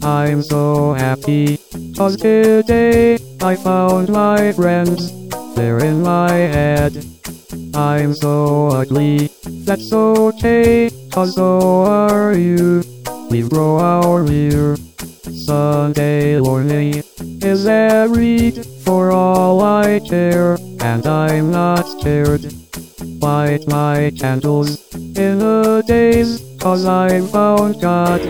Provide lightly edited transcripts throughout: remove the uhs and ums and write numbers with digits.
I'm so happy, 'cause today I found my friends. They're in my head. I'm so ugly, that's okay, 'cause so are you. We grow our hair. Sunday morning is every for all I care, and I'm not scared. Light my candles in the days, 'cause I found God.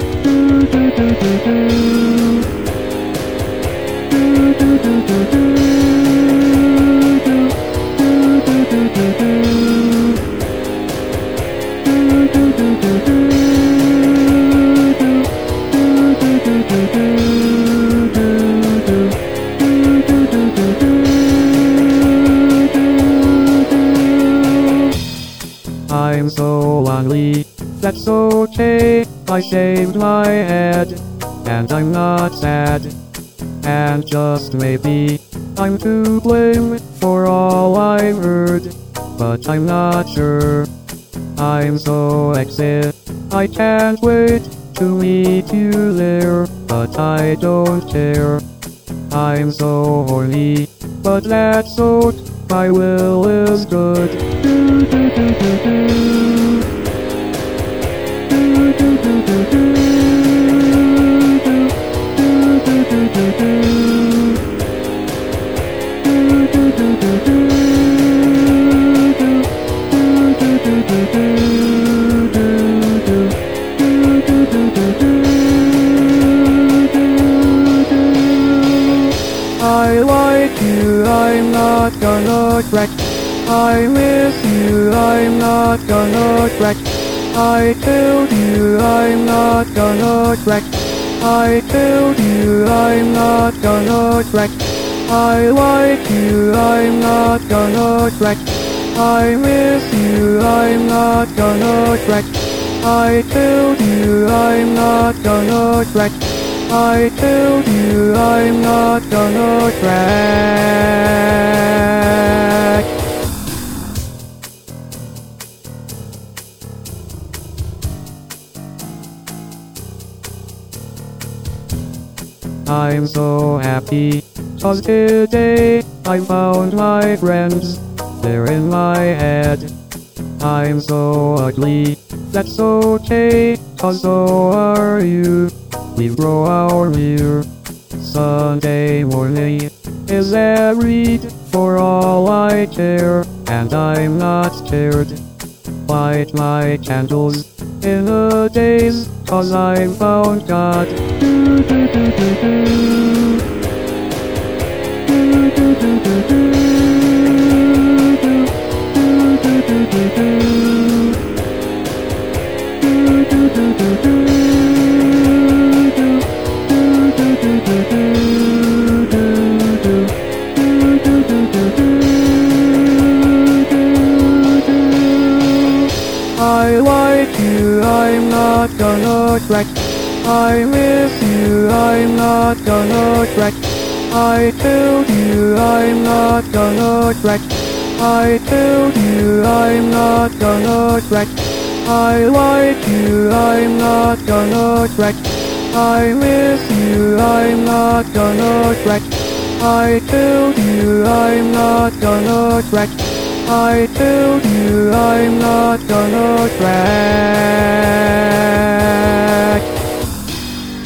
I'm so lonely, that's okay, I shaved my head, and I'm not sad. And just maybe, I'm to blame for all I've heard, but I'm not sure. I'm so excited, I can't wait to meet you there, but I don't care. I'm so horny, but that's so, my will is good. I like you, I'm not gonna crack. I miss you, I'm not gonna crack. I told you I'm not gonna crack. I told you I'm not gonna crack. I like you, I'm not gonna crack. I miss you, I'm not gonna crack. I told you I'm not gonna crack. I told you I'm not gonna crack. I'm so happy, 'cause today I found my friends. They're in my head. I'm so ugly, that's okay, 'cause so are you. We grow our hair. Sunday morning is every for all I care, and I'm not scared. Light my candles in the days, 'cause I found God. I like you, I'm not gonna crack. I miss you, I'm not gonna crack. I told you I'm not gonna crack. I told you I'm not gonna crack. I like you, I'm not gonna crack. I miss you, I'm not gonna crack. I told you I'm not gonna crack. I told you I'm not gonna crack.